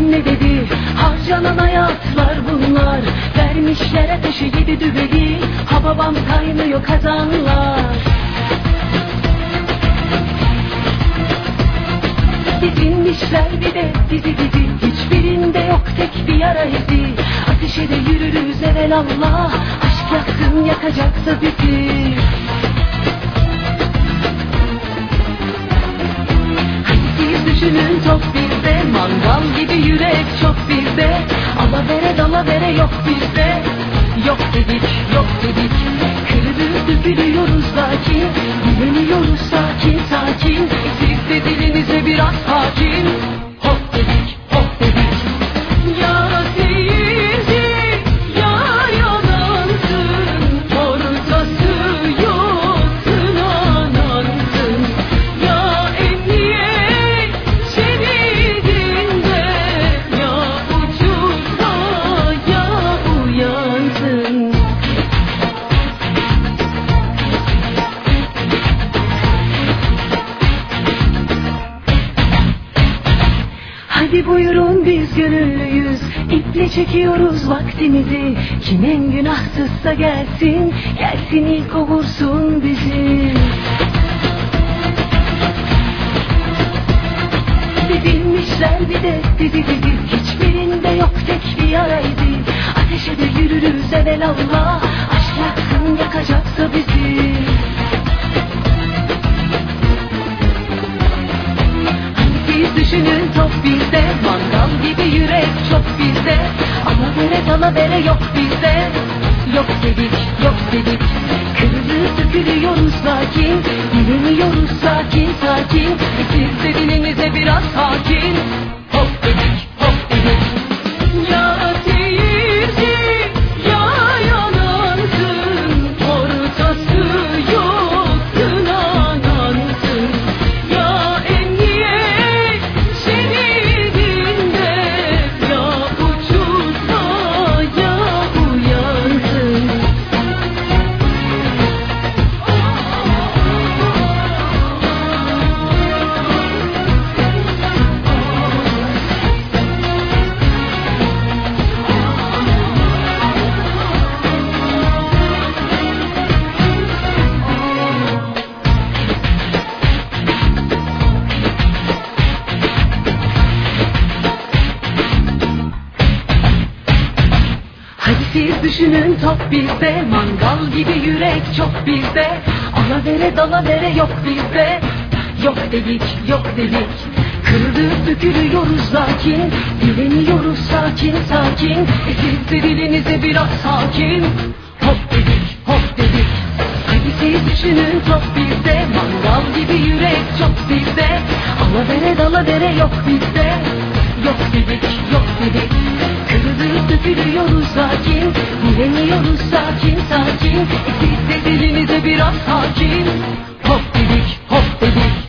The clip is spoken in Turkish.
kim ne dedi? Harcanan hayatlar bunlar. Vermişler ateşe 7 dübeli. Ha babam kaynıyor kazanlar. Dizilmişler bir de dizi dizi. Hiçbirinde yok tek bir yara izi. Ateşe de yürürüz evelallah. Aşk yaksın yakacaksa bizi. Hadi siz düşünün top bizde. Mangal gibi yürek çok bizde. Alavere dalavere yok bizde. Yok dedik yok dedik. Kırılır dökülüyoruz lakin. Güveniyoruz sakin sakin. Siz de dilinize biraz hakim. Hop dedik hop dedik. Ya seyirci yar yalansın. Ortası yok sınanansın. Ya emniyet şeridinde. Ya uçursa ya uyansın. Hadi buyurun biz gönüllüyüz. İple çekiyoruz vaktimizi. Kim en günahsızsa gelsin. Gelsin ilk o vursun bizi. Dizilmişler bir de dizi dizi. Hiçbirinde yok tek bir yara izi. Ateşe de yürürüz evelallah. Aşk yaksın yakacaksa bizi. Siz düşünün top bizde. Mangal gibi yürek çok bizde. Alavere dalavere yok bizde. Yok dedik yok dedik. Kırılır dökülüyoruz lakin. Dinleniyoruz sakin sakin. Siz de dilinize biraz hakim. Hop dedik hop dedik. Ya seyirci ya yalansın. Ortası yok sınanansın. Ya emniyet şeridinde. Ya uçursa ya uyansın. Hadi siz düşünün top bizde. Mangal gibi yürek çok bizde. Alavere dalavere yok bizde. Yok dedik yok dedik. Kırılıp dökülüyoruz lakin. Dileniyoruz sakin sakin. Siz de dilinize biraz hakim. Hop dedik hop dedik. Hadi siz düşünün top bizde. Mangal gibi yürek çok bizde. Alavere dalavere yok bizde. Yok dedik yok dedik. Kırılıp dökülüyoruz lakin. Dileniyoruz sakin sakin. Siz de dilinize biraz hakim. Hop dedik hop dedik.